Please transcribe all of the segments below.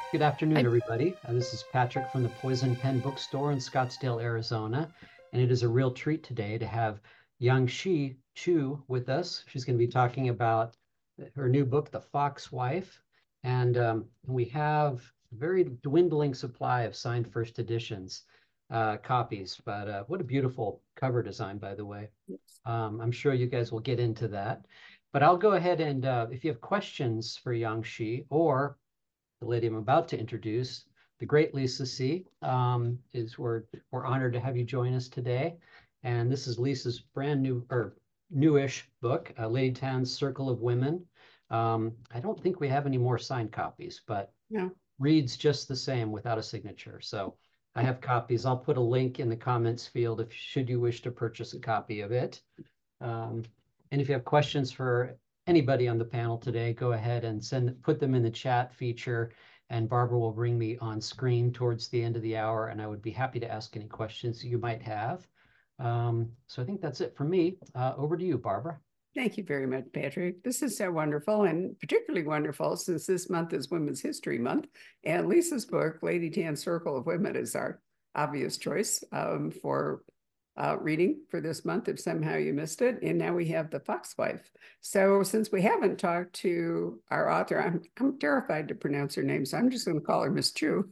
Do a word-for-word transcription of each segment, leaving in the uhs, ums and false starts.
Good afternoon, I, everybody. Uh, this is Patrick from the Poison Pen Bookstore in Scottsdale, Arizona. And it is a real treat today to have Yang-Shi Chu with us. She's going to be talking about her new book, The Fox Wife. And um, we have a very dwindling supply of signed first editions uh, copies. But uh, what a beautiful cover design, by the way. Um, I'm sure you guys will get into that. But I'll go ahead and uh, if you have questions for Yang-Shi or the lady I'm about to introduce, the great Lisa See, um, is we're we're honored to have you join us today. And this is Lisa's brand new or newish book, uh, Lady Tan's Circle of Women. Um, I don't think we have any more signed copies, but no. reads just the same without a signature. So I have copies. I'll put a link in the comments field if should you wish to purchase a copy of it. Um, and if you have questions for anybody on the panel today, go ahead and send put them in the chat feature, and Barbara will bring me on screen towards the end of the hour, and I would be happy to ask any questions you might have. Um, so I think that's it for me. Uh, over to you, Barbara. Thank you very much, Patrick. This is so wonderful, and particularly wonderful since this month is Women's History Month. And Lisa's book, Lady Tan's Circle of Women, is our obvious choice um, for uh, reading for this month if somehow you missed it. And now we have The Fox Wife. So since we haven't talked to our author, I'm, I'm terrified to pronounce her name, so I'm just going to call her Miss Chu.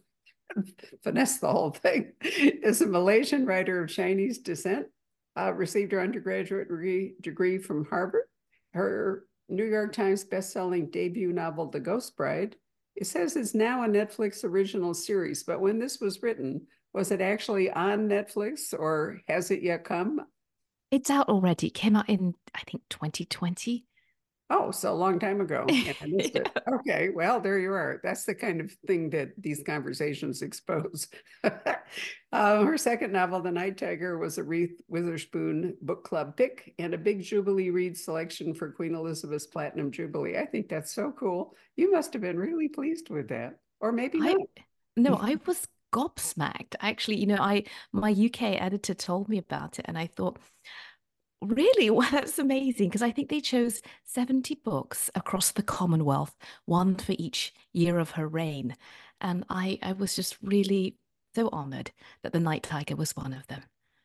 Finesse the whole thing. Is a Malaysian writer of Chinese descent. Uh, received her undergraduate degree, degree from Harvard. Her New York Times bestselling debut novel, The Ghost Bride, it says it's now a Netflix original series. But when this was written, was it actually on Netflix or has it yet come? It's out already. It came out in, I think, twenty twenty. Oh, so a long time ago, and I missed it. Yeah. Okay, well, there you are. That's the kind of thing that these conversations expose. uh, her second novel, The Night Tiger, was a Reese Witherspoon book club pick and a big Jubilee Read selection for Queen Elizabeth's Platinum Jubilee. I think that's so cool. You must have been really pleased with that, or maybe I not. no, I was gobsmacked. Actually, you know, I my U K editor told me about it, and I thought, really? Well, that's amazing because I think they chose seventy books across the Commonwealth, one for each year of her reign. And I I was just really so honored that The Night Tiger was one of them.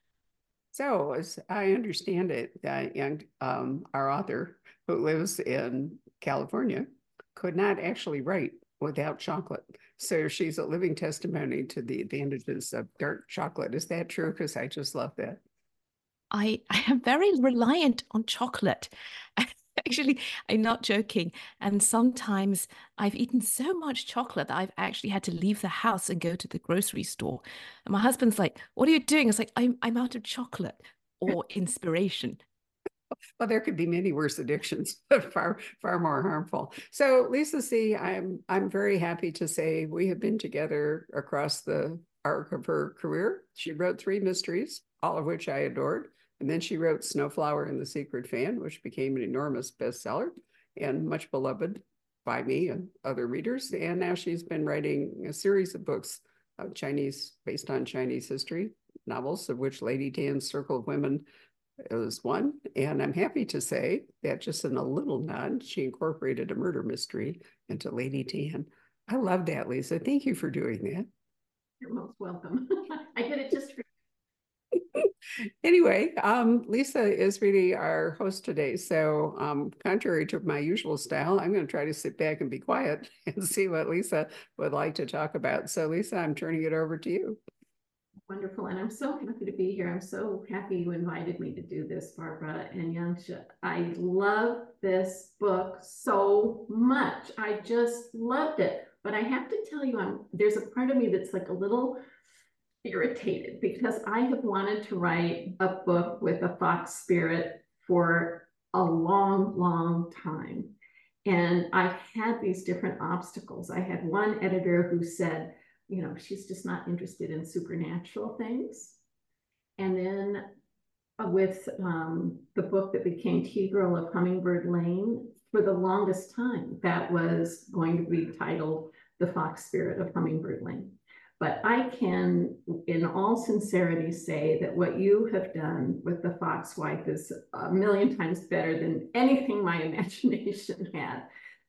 So, as I understand it, uh, and um, our author, who lives in California, could not actually write without chocolate. So she's a living testimony to the advantages of dark chocolate. Is that true? Because I just love that. I I am very reliant on chocolate. Actually, I'm not joking. And sometimes I've eaten so much chocolate that I've actually had to leave the house and go to the grocery store. And my husband's like, "What are you doing?" It's like, "I'm I'm out of chocolate or inspiration." Well, there could be many worse addictions, but far, far more harmful. So, Lisa See, I'm I'm very happy to say we have been together across the arc of her career. She wrote three mysteries, all of which I adored. And then she wrote Snowflower and the Secret Fan, which became an enormous bestseller and much beloved by me and other readers. And now she's been writing a series of books, uh, Chinese, based on Chinese history, novels, of which Lady Tan's Circle of Women is one. And I'm happy to say that just in a little nod, she incorporated a murder mystery into Lady Tan. I love that, Lisa. Thank you for doing that. You're most welcome. I did it just for Anyway, um, Lisa is really our host today. So, um, contrary to my usual style, I'm going to try to sit back and be quiet and see what Lisa would like to talk about. So, Lisa, I'm turning it over to you. Wonderful. And I'm so happy to be here. I'm so happy you invited me to do this, Barbara and Yang-Shi. I love this book so much. I just loved it. But I have to tell you, I'm there's a part of me that's like a little irritated because I have wanted to write a book with a fox spirit for a long, long time. And I've had these different obstacles. I had one editor who said, you know, she's just not interested in supernatural things. And then uh, with um, the book that became Tea-Girl of Hummingbird Lane, for the longest time, that was going to be titled The Fox Spirit of Hummingbird Lane. But I can, in all sincerity, say that what you have done with The Fox Wife is a million times better than anything my imagination had.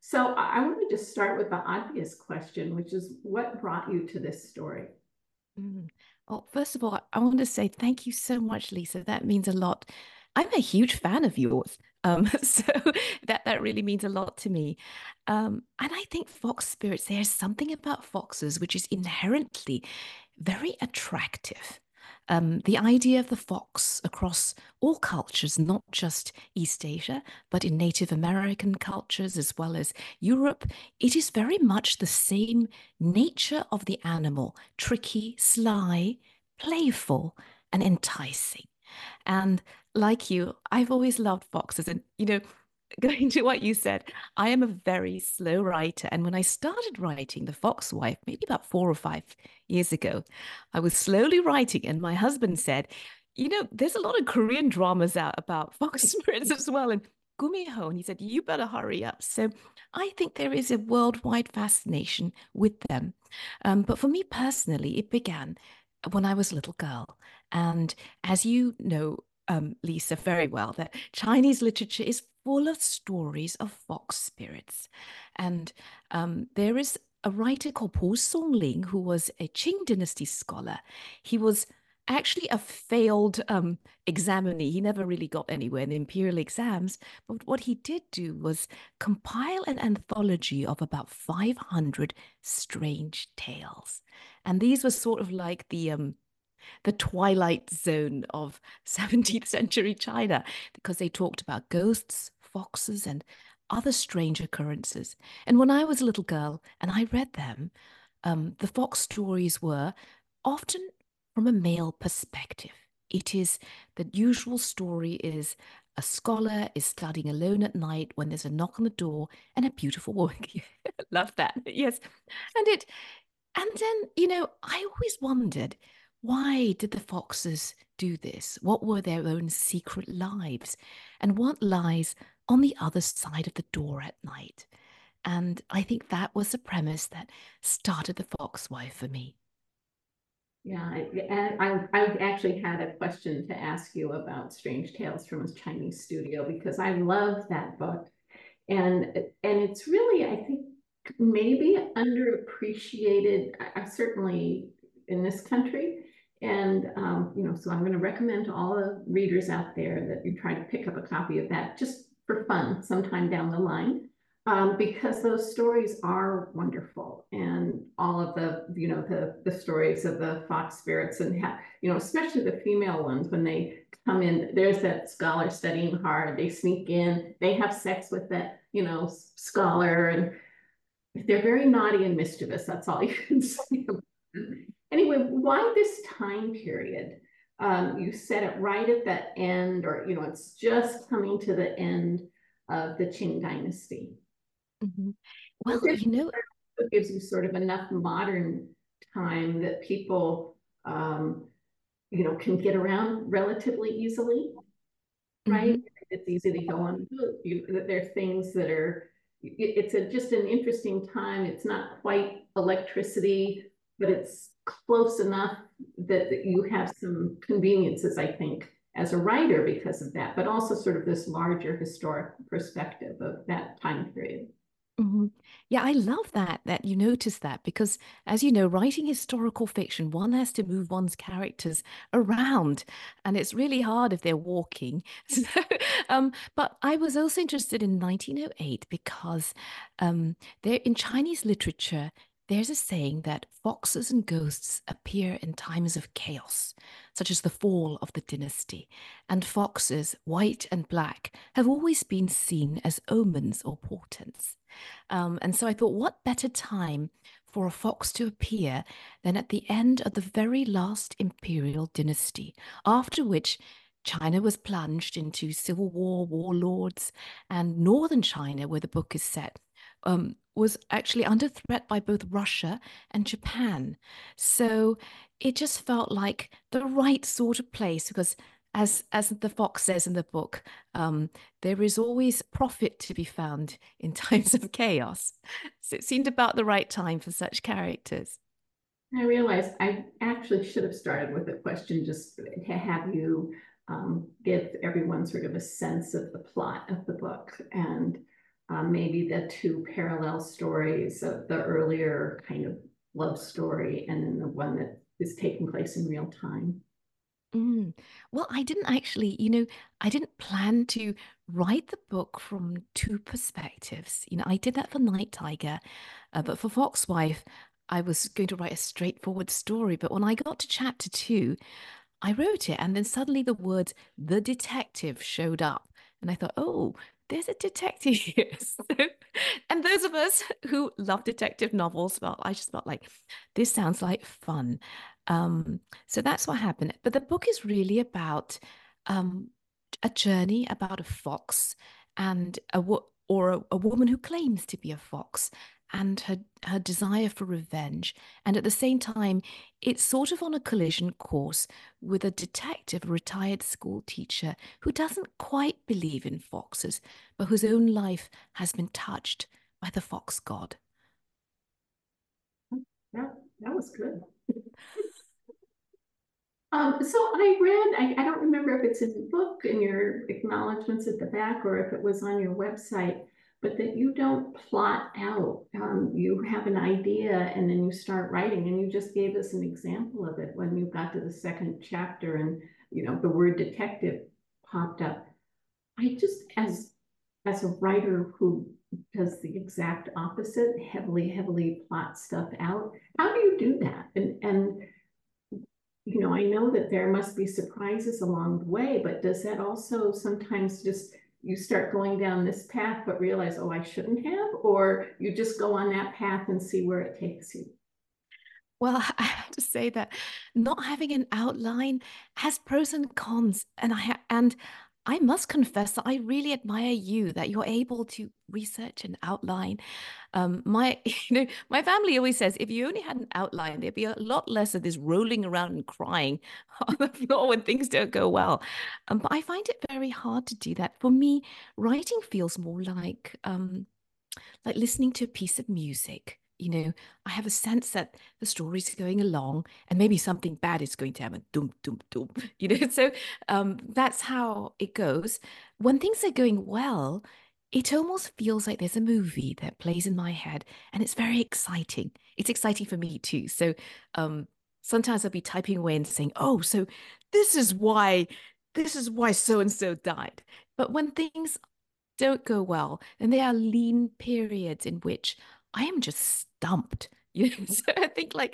So I I wanted to start with the obvious question, which is what brought you to this story? Mm. Well, first of all, I want to say thank you so much, Lisa. That means a lot. I'm a huge fan of yours. Um, so that that really means a lot to me. Um, and I think fox spirits, there's something about foxes which is inherently very attractive. Um, the idea of the fox across all cultures, not just East Asia, but in Native American cultures as well as Europe, it is very much the same nature of the animal, tricky, sly, playful, and enticing. And like you, I've always loved foxes. And, you know, going to what you said, I am a very slow writer. And when I started writing The Fox Wife, maybe about four or five years ago, I was slowly writing, and my husband said, you know, there's a lot of Korean dramas out about fox spirits as well. And Gumiho, and he said, you better hurry up. So I think there is a worldwide fascination with them. Um, but for me personally, it began when I was a little girl. And as you know, um, Lisa, very well, that Chinese literature is full of stories of fox spirits. And um, there is a writer called Po Songling, who was a Qing dynasty scholar. He was actually a failed um, examinee. He never really got anywhere in the imperial exams. But what he did do was compile an anthology of about five hundred strange tales. And these were sort of like the um, the twilight zone of seventeenth century China, because they talked about ghosts, foxes, and other strange occurrences. And when I was a little girl and I read them, um, the fox stories were often from a male perspective. It is the usual story is a scholar is studying alone at night when there's a knock on the door and a beautiful woman. Love that. Yes. And it, and then, you know, I always wondered, why did the foxes do this? What were their own secret lives? And what lies on the other side of the door at night? And I think that was the premise that started The Fox Wife for me. Yeah, I, and I, I actually had a question to ask you about Strange Tales from a Chinese Studio, because I love that book. And, and it's really, I think, maybe underappreciated, I, I certainly in this country. And, um, you know, so I'm going to recommend to all the readers out there that you try to pick up a copy of that just for fun sometime down the line. Um, because those stories are wonderful, and all of the, you know, the the stories of the fox spirits, and have, you know, especially the female ones when they come in. There's that scholar studying hard. They sneak in. They have sex with that, you know, scholar, and they're very naughty and mischievous. That's all you can say. Anyway, why this time period? Um, you said it right at the end, or you know, it's just coming to the end of the Qing dynasty. Mm-hmm. Well, you know, it gives you sort of enough modern time that people, um, you know, can get around relatively easily, right? mm-hmm. It's easy to go on. You, there are things that are, it, it's a, just an interesting time. It's not quite electricity, but it's close enough that, that you have some conveniences, I think, as a writer because of that, but also sort of this larger historic perspective of that time period. Mm-hmm. Yeah, I love that, that you notice that, because as you know, writing historical fiction, one has to move one's characters around, and it's really hard if they're walking. So, um, but I was also interested in nineteen oh eight because um, there in Chinese literature, there's a saying that foxes and ghosts appear in times of chaos, such as the fall of the dynasty, and foxes, white and black, have always been seen as omens or portents. Um, and so I thought, what better time for a fox to appear than at the end of the very last imperial dynasty, after which China was plunged into civil war, warlords, and northern China, where the book is set, um, was actually under threat by both Russia and Japan. So it just felt like the right sort of place, because as as the fox says in the book, um, there is always profit to be found in times of chaos. So it seemed about the right time for such characters. I realized I actually should have started with a question just to have you um, give everyone sort of a sense of the plot of the book. And uh, maybe the two parallel stories of the earlier kind of love story and then the one that is taking place in real time. Mm. Well, I didn't actually, you know, I didn't plan to write the book from two perspectives. You know, I did that for Night Tiger, uh, but for Foxwife, I was going to write a straightforward story. But when I got to chapter two, I wrote it, and then suddenly the words "the detective" showed up, and I thought, oh, there's a detective here. So, and those of us who love detective novels, well, I just felt like this sounds like fun. Um, so that's what happened. But the book is really about um, a journey about a fox and a wo- or a, a woman who claims to be a fox and her her desire for revenge. And at the same time, it's sort of on a collision course with a detective, a retired school teacher who doesn't quite believe in foxes, but whose own life has been touched by the fox god. That, that was good. Um, so I read, I, I don't remember if it's in the book in your acknowledgments at the back or if it was on your website, but that you don't plot out. Um, you have an idea and then you start writing, and you just gave us an example of it when you got to the second chapter and, you know, the word detective popped up. I just, as, as a writer who does the exact opposite, heavily, heavily plot stuff out, how do you do that? And, and, you know, I know that there must be surprises along the way, but does that also sometimes just you start going down this path, but realize, oh, I shouldn't have, or you just go on that path and see where it takes you? Well, I have to say that not having an outline has pros and cons, and I ha- and I must confess that I really admire you that you're able to research and outline. Um, my, you know, my family always says if you only had an outline, there'd be a lot less of this rolling around and crying on the floor when things don't go well. Um, but I find it very hard to do that. For me, writing feels more like um, like listening to a piece of music. You know, I have a sense that the story's going along and maybe something bad is going to happen. Doom, doom, doom. You know, so um, that's how it goes. When things are going well, it almost feels like there's a movie that plays in my head and it's very exciting. It's exciting for me too. So um, sometimes I'll be typing away and saying, oh, so this is why, this is why so and so died. But when things don't go well, and there are lean periods in which I am just stumped. You know, so I think like,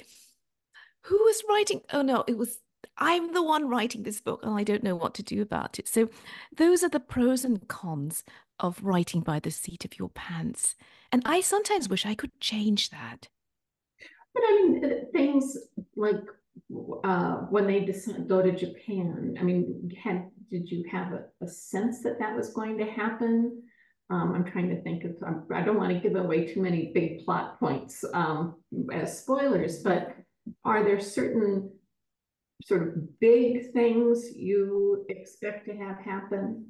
who was writing? Oh no, it was I'm the one writing this book, and I don't know what to do about it. So those are the pros and cons of writing by the seat of your pants. And I sometimes wish I could change that. But I mean, uh, things like uh, when they decide go to Japan. I mean, had did you have a, a sense that that was going to happen? Um, I'm trying to think of. I'm, I don't want to give away too many big plot points um, as spoilers, but are there certain sort of big things you expect to have happen,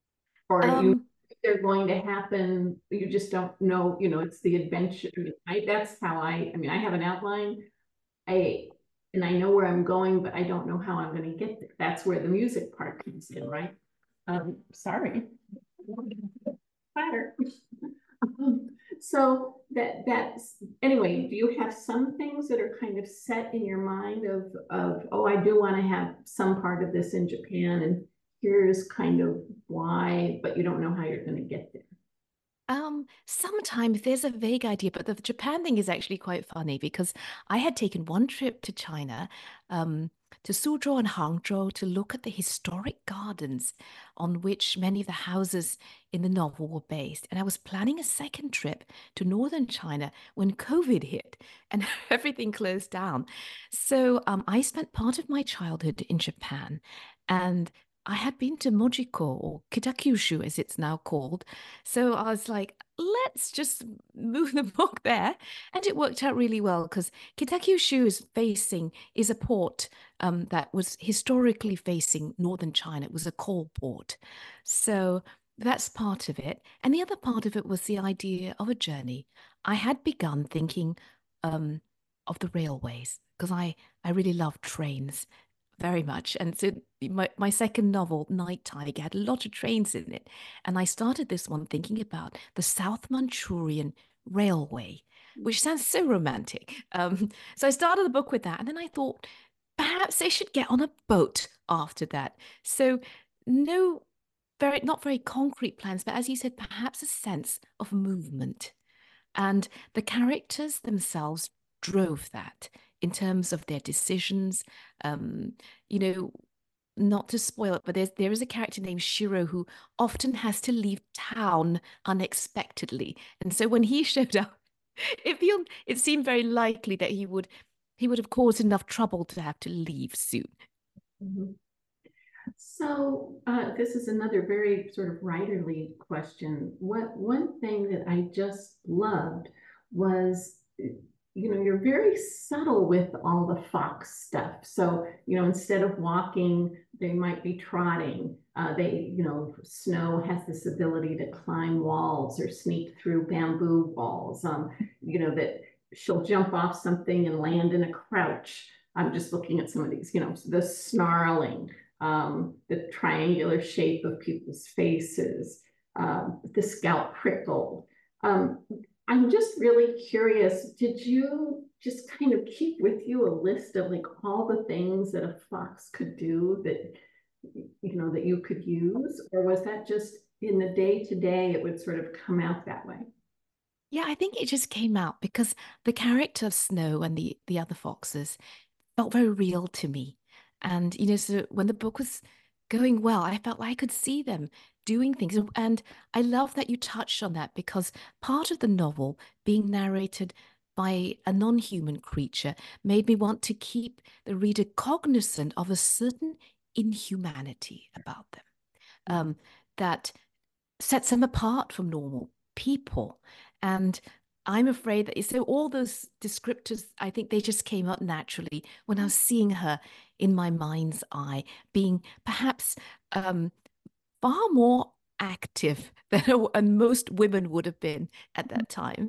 or you Um, they're going to happen, you just don't know, you know, it's the adventure. I mean, I, that's how I, I mean, I have an outline, I, and I know where I'm going, but I don't know how I'm going to get there. That's where the music part comes in, right? Um, sorry. Fire. So that that's anyway, do you have some things that are kind of set in your mind of of oh, I do want to have some part of this in Japan, and here's kind of why, but you don't know how you're going to get there? Um, sometimes there's a vague idea, but the Japan thing is actually quite funny because I had taken one trip to China, um, to Suzhou and Hangzhou to look at the historic gardens on which many of the houses in the novel were based. And I was planning a second trip to northern China when COVID hit and everything closed down. So um, I spent part of my childhood in Japan, and I had been to Mojiko, or Kitakyushu as it's now called. So I was like, let's just move the book there. And it worked out really well because Kitakyushu is facing, is a port um, that was historically facing northern China. It was a coal port. So that's part of it. And the other part of it was the idea of a journey. I had begun thinking um, of the railways because I, I really love trains. very much. And so my, my second novel, Night Tiger, had a lot of trains in it. And I started this one thinking about the South Manchurian Railway, which sounds so romantic. Um, so I started the book with that. And then I thought, perhaps they should get on a boat after that. So no, very not very concrete plans, but as you said, perhaps a sense of movement. And the characters themselves drove that in terms of their decisions. Um, you know, not to spoil it, but there's, there is a character named Shiro who often has to leave town unexpectedly. And so when he showed up, it felt, it seemed very likely that he would he would have caused enough trouble to have to leave soon. Mm-hmm. So uh, this is another very sort of writerly question. What one thing that I just loved was, you know, you're very subtle with all the fox stuff. So, you know, instead of walking, they might be trotting. Uh, they, you know, Snow has this ability to climb walls or sneak through bamboo walls. Um, you know, that she'll jump off something and land in a crouch. I'm just looking at some of these, you know, the snarling, um, the triangular shape of people's faces, um, the scalp prickled. Um, I'm just really curious, did you just kind of keep with you a list of like all the things that a fox could do that, you know, that you could use? Or was that just in the day to day, it would sort of come out that way? Yeah, I think it just came out because the character of Snow and the, the other foxes felt very real to me. And, you know, so when the book was going well, I felt like I could see them doing things. And I love that you touched on that because part of the novel being narrated by a non-human creature made me want to keep the reader cognizant of a certain inhumanity about them, um, that sets them apart from normal people. And I'm afraid that so all those descriptors, I think they just came up naturally when I was seeing her in my mind's eye, being perhaps um, far more active than and most women would have been at that time.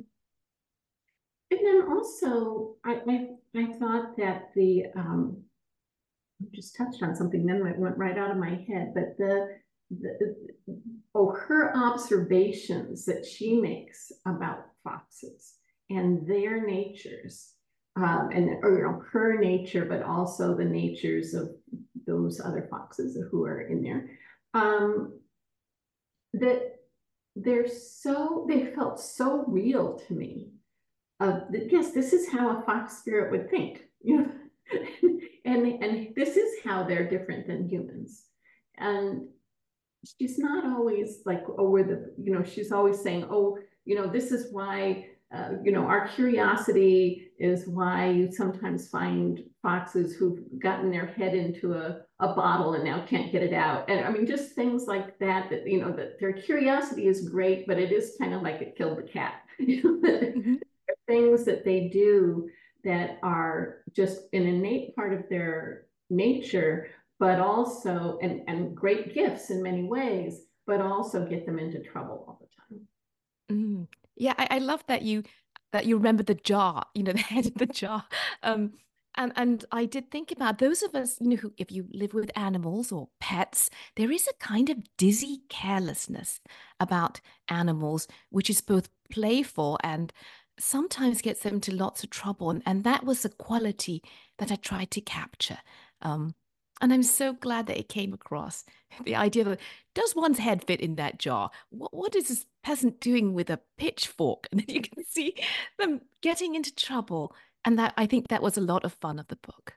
And then also, I I, I thought that the um, just touched on something, then it went right out of my head, but the, the oh, her observations that she makes about foxes and their natures, um, and or, you know, her nature, but also the natures of those other foxes who are in there, um, that they're so, they felt so real to me. Uh, that, yes, this is how a fox spirit would think, you know, and and this is how they're different than humans. And she's not always like, oh, we're the, you know, she's always saying, oh, you know, this is why, uh, you know, our curiosity is why you sometimes find foxes who've gotten their head into a, a bottle and now can't get it out. And I mean, just things like that, that, you know, that their curiosity is great, but it is kind of like it killed the cat. You know, mm-hmm. Things that they do that are just an innate part of their nature, but also, and, and great gifts in many ways, but also get them into trouble all the time. Mm. Yeah, I, I love that you that you remember the jar, you know, the head of the jar. Um, and and I did think about those of us, you know, who, if you live with animals or pets, there is a kind of dizzy carelessness about animals, which is both playful and sometimes gets them into lots of trouble. And, and that was a quality that I tried to capture. Um, and I'm so glad that it came across. The idea of, does one's head fit in that jar? What, what is this peasant doing with a pitchfork? And then you can see them getting into trouble. And that, I think that was a lot of fun of the book.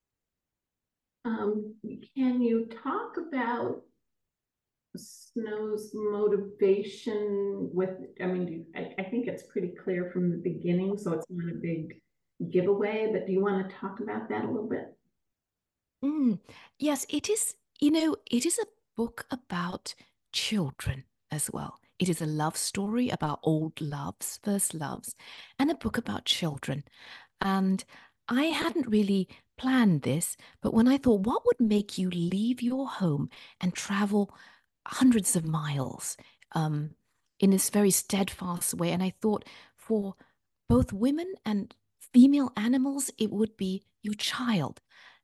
Um, can you talk about Snow's motivation with, I mean, I, I think it's pretty clear from the beginning, so it's not a big giveaway, but do you want to talk about that a little bit? Mm, yes, it is, you know, it is a book about children as well. It is a love story about old loves, first loves, and a book about children. And I hadn't really planned this, but when I thought, what would make you leave your home and travel hundreds of miles um, in this very steadfast way? And I thought for both women and female animals, it would be your child.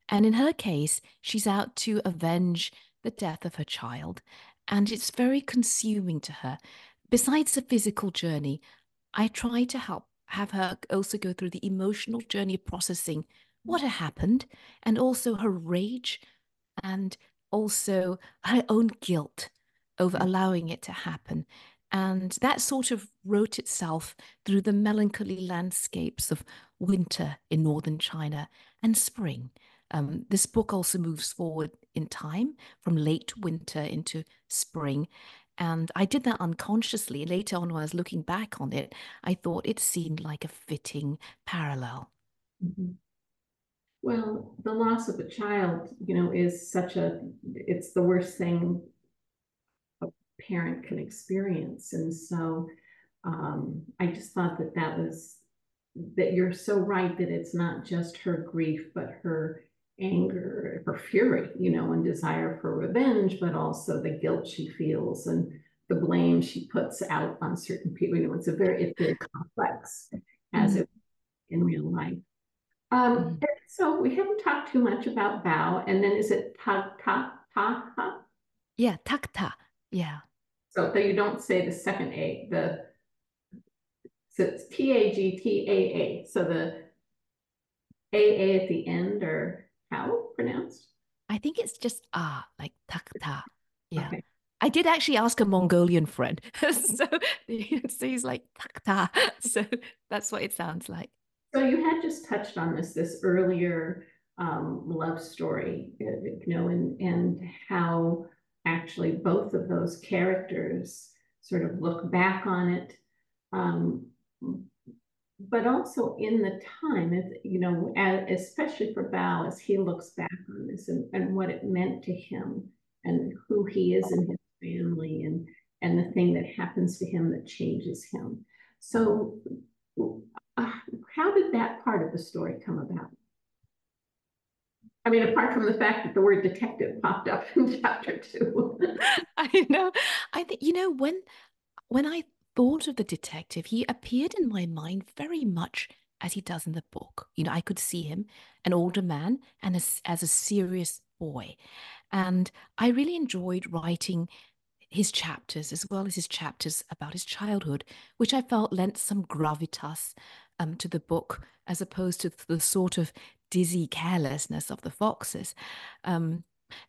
And in her case, she's out to avenge the death of her child. And it's very consuming to her. Besides the physical journey, I try to help have her also go through the emotional journey of processing what had happened, and also her rage, and also her own guilt over allowing it to happen. And that sort of wrote itself through the melancholy landscapes of winter in northern China and spring. Um, this book also moves forward in time from late winter into spring. And I did that unconsciously. Later on, when I was looking back on it, I thought it seemed like a fitting parallel. Mm-hmm. Well, the loss of a child, you know, is such a, it's the worst thing a parent can experience. And so um, I just thought that that was, that you're so right that it's not just her grief, but her anger, her fury, you know, and desire for revenge, but also the guilt she feels and the blame she puts out on certain people. You know, it's a very, it's very complex as mm-hmm. it in real life. Um, mm-hmm. So we haven't talked too much about Bao, and then is it ta ta ta ta? Yeah, tak ta. Yeah. So that you don't say the second A, the so it's T A G T A A. So the A A at the end, or how pronounced? I think it's just ah, like tak ta. Yeah. Okay. I did actually ask a Mongolian friend, so, so he's like tak ta. So that's what it sounds like. So you had just touched on this this earlier um, love story, you know, and and how actually both of those characters sort of look back on it, um, but also in the time, you know, as, especially for Bao, as he looks back on this and, and what it meant to him and who he is in his family and and the thing that happens to him that changes him. So. Uh, how did that part of the story come about? I mean, apart from the fact that the word detective popped up in chapter two. I know. I think, you know, when when I thought of the detective, he appeared in my mind very much as he does in the book. You know, I could see him, an older man, and as, as a serious boy. And I really enjoyed writing his chapters as well as his chapters about his childhood, which I felt lent some gravitas um, to the book, as opposed to the sort of dizzy carelessness of the foxes. Um,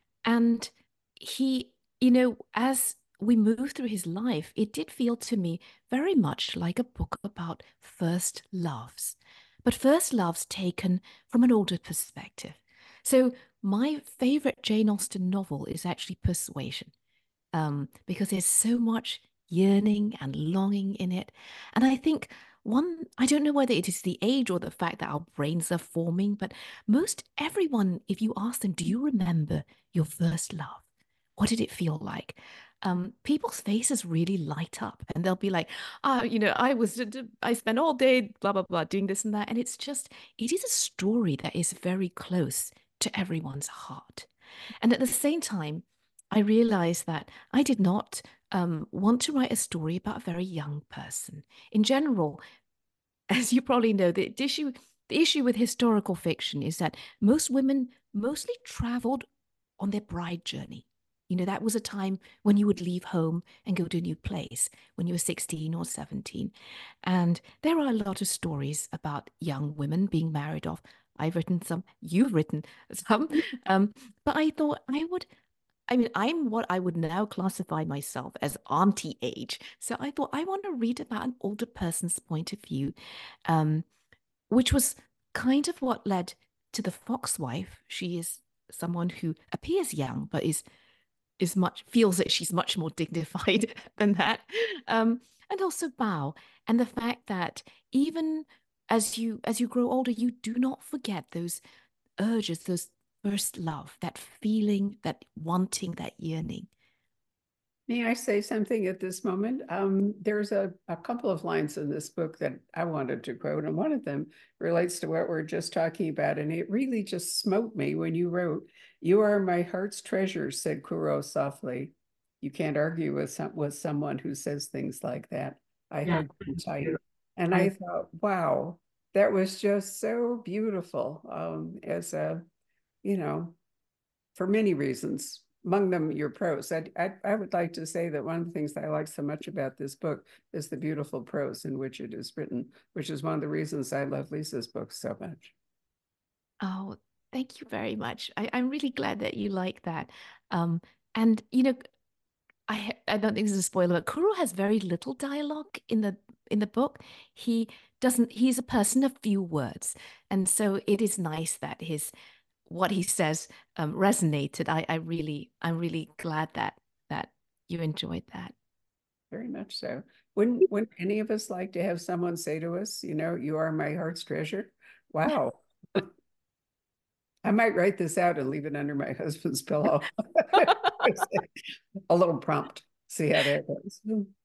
and he, you know, as we move through his life, it did feel to me very much like a book about first loves, but first loves taken from an older perspective. So my favorite Jane Austen novel is actually Persuasion. Um, because there's so much yearning and longing in it. And I think one, I don't know whether it is the age or the fact that our brains are forming, but most everyone, if you ask them, do you remember your first love? What did it feel like? Um, people's faces really light up and they'll be like, ah, oh, you know, I was, I spent all day, blah, blah, blah, doing this and that. And it's just, it is a story that is very close to everyone's heart. And at the same time, I realized that I did not um, want to write a story about a very young person. In general, as you probably know, the issue, the issue with historical fiction is that most women mostly traveled on their bride journey. You know, that was a time when you would leave home and go to a new place when you were sixteen or seventeen. And there are a lot of stories about young women being married off. I've written some, you've written some, um, but I thought I would I mean, I'm what I would now classify myself as auntie age. So I thought I want to read about an older person's point of view, um, which was kind of what led to The Foxwife. She is someone who appears young, but is is much feels that she's much more dignified than that. Um, and also Bao, and the fact that even as you as you grow older, you do not forget those urges, those first love, that feeling, that wanting, that yearning. May I say something at this moment? Um, there's a, a couple of lines in this book that I wanted to quote, and one of them relates to what we're just talking about, and it really just smote me when you wrote, "You are my heart's treasure," said Kuro softly. You can't argue with, some, with someone who says things like that. I yeah. hugged him tight. And I thought, wow, that was just so beautiful um, as a you know, for many reasons, among them your prose. I, I, I would like to say that one of the things that I like so much about this book is the beautiful prose in which it is written, which is one of the reasons I love Lisa's books so much. Oh, thank you very much. I, I'm really glad that you like that. Um, and you know, I I don't think this is a spoiler, but Kuro has very little dialogue in the in the book. He doesn't. He's a person of few words, and so it is nice that his what he says um, resonated. I I really I'm really glad that that you enjoyed that. Very much so. Wouldn't wouldn't any of us like to have someone say to us, you know, you are my heart's treasure? Wow. I might write this out and leave it under my husband's pillow. A little prompt. See how that goes.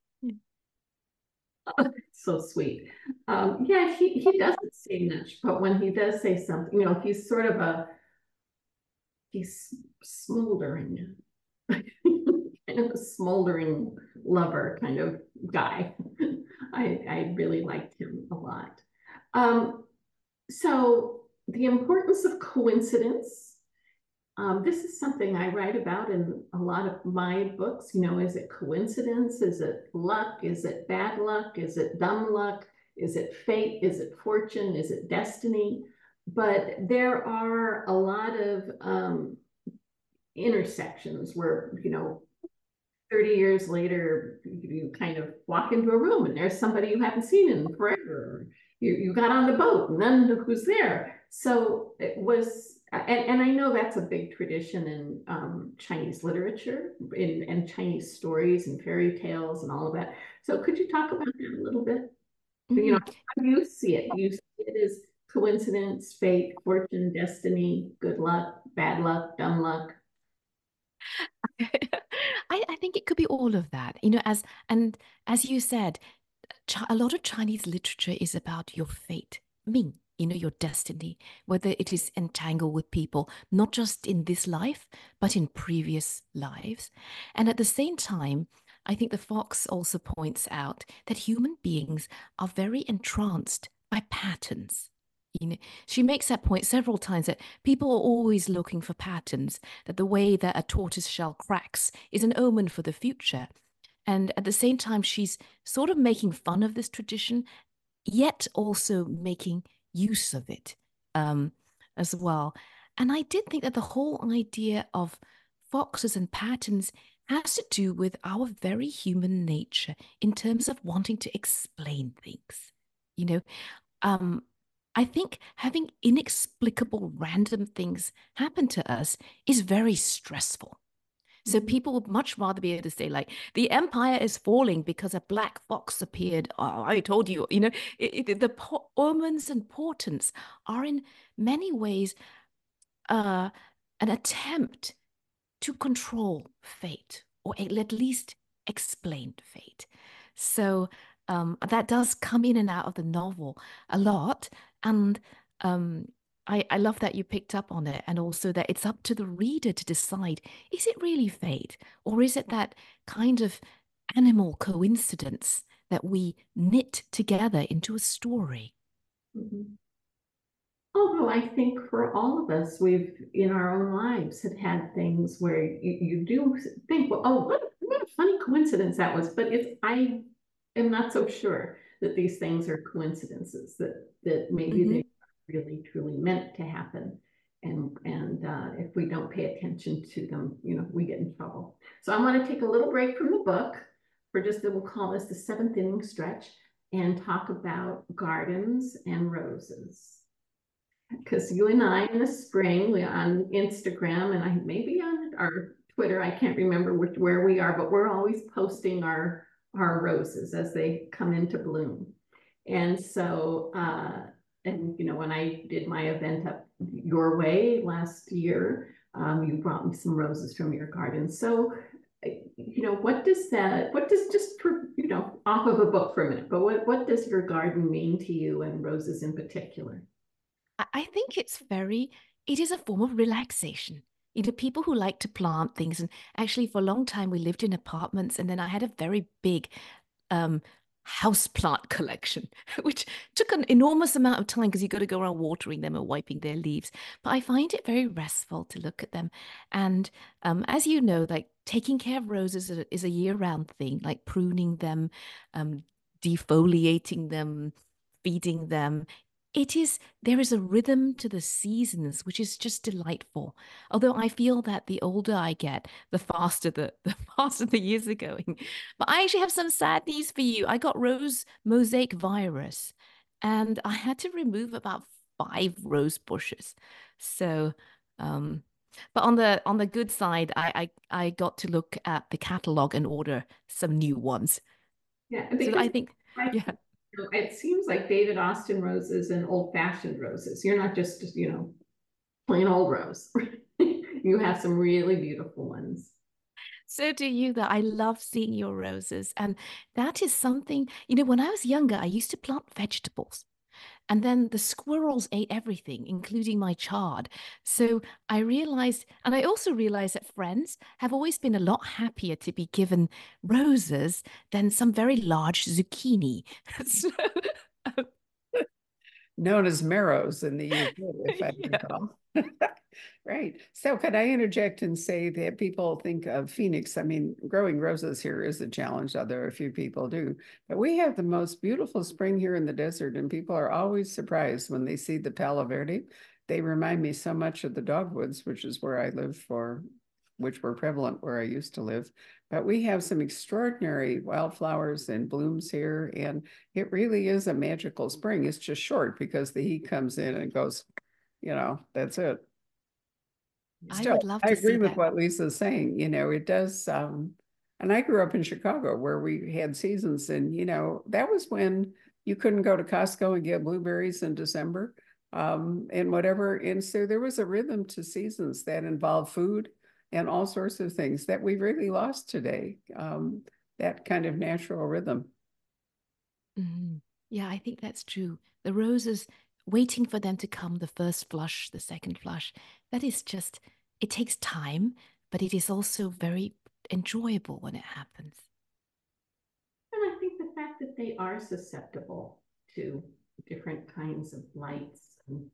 Oh, so sweet. Um, yeah, he, he doesn't say much, but when he does say something, you know, he's sort of a, he's smoldering, kind of a smoldering lover kind of guy. I, I really liked him a lot. Um, so the importance of coincidence. Um, this is something I write about in a lot of my books. You know, is it coincidence? Is it luck? Is it bad luck? Is it dumb luck? Is it fate? Is it fortune? Is it destiny? But there are a lot of um, intersections where, you know, thirty years later, you kind of walk into a room and there's somebody you haven't seen in forever. You, you got on the boat and then who's there? So it was, and, and I know that's a big tradition in um, Chinese literature in, and Chinese stories and fairy tales and all of that. So could you talk about that a little bit? Mm-hmm. You know, how do you see it? Do you see it as coincidence, fate, fortune, destiny, good luck, bad luck, dumb luck? I, I think it could be all of that, you know, as and as you said, a lot of Chinese literature is about your fate, Ming, you know, your destiny, whether it is entangled with people, not just in this life, but in previous lives. And at the same time, I think the fox also points out that human beings are very entranced by patterns. You know, she makes that point several times that people are always looking for patterns, that the way that a tortoise shell cracks is an omen for the future. And at the same time, she's sort of making fun of this tradition, yet also making use of it um, as well. And I did think that the whole idea of foxes and patterns has to do with our very human nature in terms of wanting to explain things. You know, um, I think having inexplicable random things happen to us is very stressful. So people would much rather be able to say, like, the empire is falling because a black fox appeared. Oh, I told you, you know, it, it, the omens and portents are in many ways uh, an attempt to control fate, or at least explain fate. So um, that does come in and out of the novel a lot. And um, I, I love that you picked up on it, and also that it's up to the reader to decide, is it really fate, or is it that kind of animal coincidence that we knit together into a story? Mm-hmm. Although I think for all of us, we've in our own lives have had things where you, you do think, well, oh, what, what a funny coincidence that was. But if I am not so sure that these things are coincidences, that that maybe mm-hmm. they really truly meant to happen. And, and uh, if we don't pay attention to them, you know, we get in trouble. So I want to take a little break from the book for just, we'll call this the seventh inning stretch, and talk about gardens and roses. Because you and I in the spring, we on Instagram and I maybe on our Twitter, I can't remember which, where we are, but we're always posting our, our roses as they come into bloom. And so, uh, and you know, when I did my event up your way last year, um, you brought me some roses from your garden. So, you know, what does that, what does just, for, you know, off of a book for a minute, but what, what does your garden mean to you, and roses in particular? I think it's very, it is a form of relaxation. You know, people who like to plant things, and actually for a long time we lived in apartments, and then I had a very big um, houseplant collection, which took an enormous amount of time because you've got to go around watering them and wiping their leaves. But I find it very restful to look at them. And um, as you know, like taking care of roses is a, is a year-round thing, like pruning them, um, defoliating them, feeding them. It is, there is a rhythm to the seasons, which is just delightful. Although I feel that the older I get, the faster the, the faster the years are going. But I actually have some sad news for you. I got rose mosaic virus and I had to remove about five rose bushes. So, um, but on the on the good side, I, I I got to look at the catalog and order some new ones. Yeah, So because I think, I, yeah. it seems like David Austin roses and old-fashioned roses. You're not just, you know, plain old rose. You have some really beautiful ones. So do you, that I love seeing your roses. And that is something, you know, when I was younger, I used to plant vegetables. And then the squirrels ate everything, including my chard. So I realized, and I also realized that friends have always been a lot happier to be given roses than some very large zucchini. So, Known as marrows in the U K, if I yeah. recall. Right. So could I interject and say that people think of Phoenix? I mean, growing roses here is a challenge, although a few people do. But we have the most beautiful spring here in the desert, and people are always surprised when they see the Palo Verde. They remind me so much of the dogwoods, which is where I live for, which were prevalent where I used to live. But we have some extraordinary wildflowers and blooms here, and it really is a magical spring. It's just short because the heat comes in and goes, you know, that's it. I Still, would love I to agree see with that. what Lisa's saying. You know, it does. Um, and I grew up in Chicago where we had seasons, and you know, that was when you couldn't go to Costco and get blueberries in December, um, and whatever. And so there was a rhythm to seasons that involved food and all sorts of things that we've really lost today. Um, that kind of natural rhythm. Mhm. Yeah, I think that's true. The roses, waiting for them to come, the first flush, the second flush, that is just, it takes time, but it is also very enjoyable when it happens. And I think the fact that they are susceptible to different kinds of lights and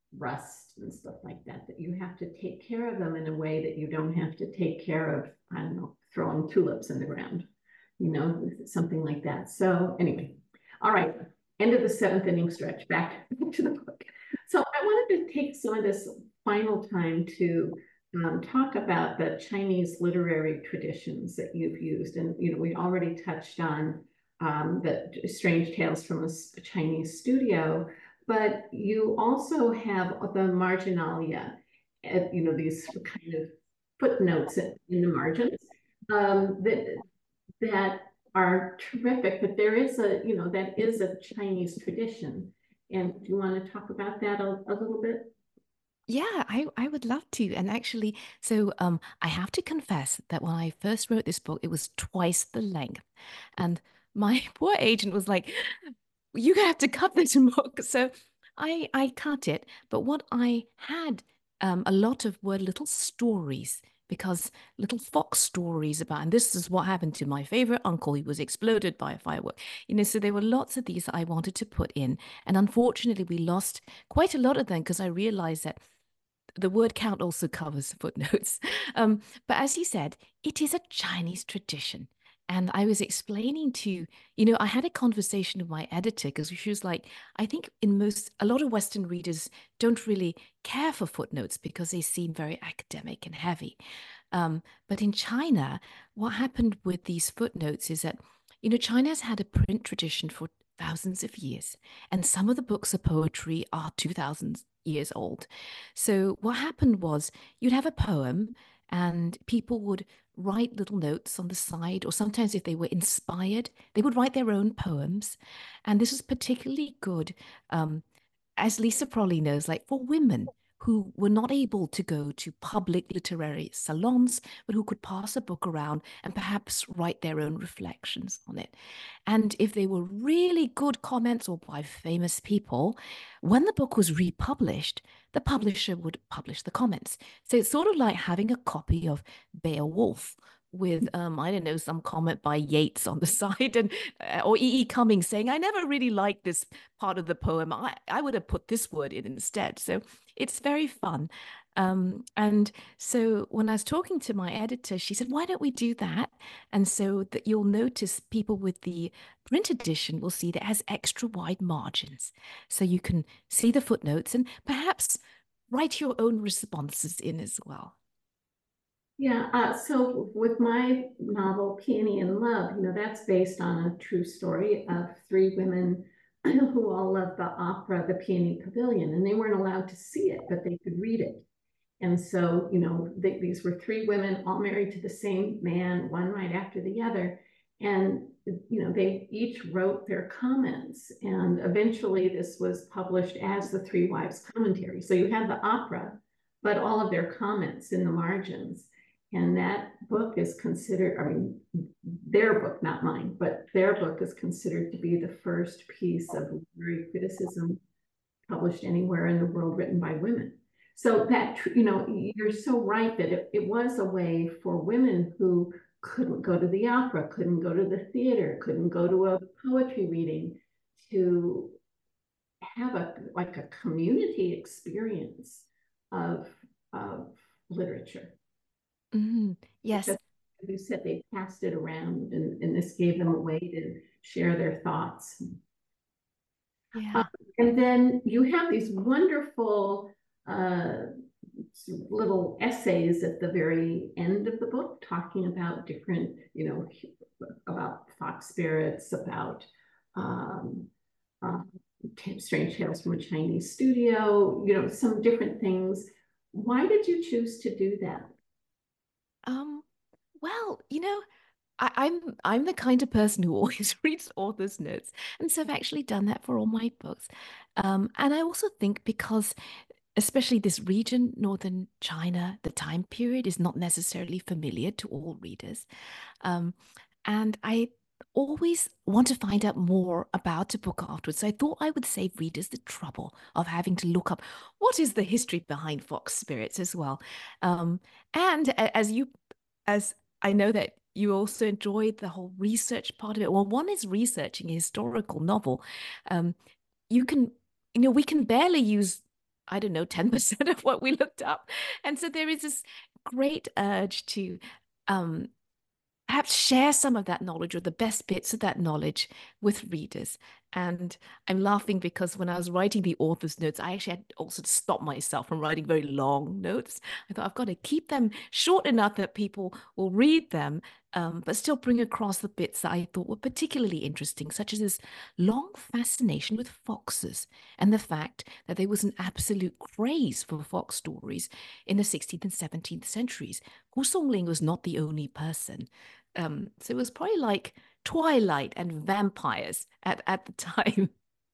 rust and stuff like that, that you have to take care of them in a way that you don't have to take care of, I don't know, throwing tulips in the ground, you know, something like that. So anyway, all right, end of the seventh inning stretch, back to the book. So I wanted to take some of this final time to um, talk about the Chinese literary traditions that you've used. And, you know, we already touched on um, the Strange Tales from a Chinese Studio, but you also have the marginalia, uh, you know, these kind of footnotes in, in the margins um, that that are terrific. But there is a, you know, that is a Chinese tradition. And do you want to talk about that a, a little bit? Yeah, I, I would love to. And actually, so um, I have to confess that when I first wrote this book, it was twice the length. And my poor agent was like, you have to cut this book. So I I cut it. But what I had um, a lot of were little stories because little fox stories about, and this is what happened to my favorite uncle. He was exploded by a firework. You know, so there were lots of these that I wanted to put in. And unfortunately, we lost quite a lot of them because I realized that the word count also covers footnotes. Um, but as you said, it is a Chinese tradition. And I was explaining to, you know, I had a conversation with my editor because she was like, I think in most, a lot of Western readers don't really care for footnotes because they seem very academic and heavy. Um, but in China, what happened with these footnotes is that, you know, China has had a print tradition for thousands of years, and some of the books of poetry are two thousand years old. So what happened was you'd have a poem and people would write little notes on the side, or sometimes if they were inspired, they would write their own poems. And this was particularly good, um, as Lisa probably knows, like for women who were not able to go to public literary salons, but who could pass a book around and perhaps write their own reflections on it. And if they were really good comments or by famous people, when the book was republished, the publisher would publish the comments. So it's sort of like having a copy of Beowulf with um I don't know, some comment by Yeats on the side, and uh, or E E. Cummings saying, I never really liked this part of the poem. I I would have put this word in instead. So it's very fun. Um, and so when I was talking to my editor, she said, why don't we do that? And so that you'll notice people with the print edition will see that it has extra wide margins. So you can see the footnotes and perhaps write your own responses in as well. Yeah, uh, so with my novel, Peony in Love, you know, that's based on a true story of three women who all loved the opera, The Peony Pavilion, and they weren't allowed to see it, but they could read it. And so, you know, they, these were three women all married to the same man, one right after the other. And, you know, they each wrote their comments. And eventually this was published as the Three Wives Commentary. So you had the opera, but all of their comments in the margins. And that book is considered, I mean, their book, not mine, but their book is considered to be the first piece of literary criticism published anywhere in the world written by women. So that, you know, you're so right that it, it was a way for women who couldn't go to the opera, couldn't go to the theater, couldn't go to a poetry reading, to have a like a community experience of, of literature. Mm-hmm. Yes. Because, as you said, they passed it around, and, and this gave them a way to share their thoughts. Yeah. Uh, and then you have these wonderful uh, little essays at the very end of the book talking about different, you know, about fox spirits, about um, uh, Strange Tales from a Chinese Studio, you know, some different things. Why did you choose to do that? Um, well, you know, I, I'm I'm the kind of person who always reads author's notes, and so I've actually done that for all my books. Um, and I also think because, especially this region, northern China, the time period is not necessarily familiar to all readers, um, and I always want to find out more about a book afterwards. So I thought I would save readers the trouble of having to look up what is the history behind fox spirits as well. Um, and a- as you, as I know that you also enjoyed the whole research part of it. Well, one is researching a historical novel. Um, you can, you know, we can barely use, I don't know, ten percent of what we looked up. And so there is this great urge to um, perhaps share some of that knowledge or the best bits of that knowledge with readers. And I'm laughing because when I was writing the author's notes, I actually had also to stop myself from writing very long notes. I thought I've got to keep them short enough that people will read them, um, but still bring across the bits that I thought were particularly interesting, such as this long fascination with foxes and the fact that there was an absolute craze for fox stories in the sixteenth and seventeenth centuries. Gu Songling was not the only person. Um, so it was probably like Twilight and vampires at, at the time.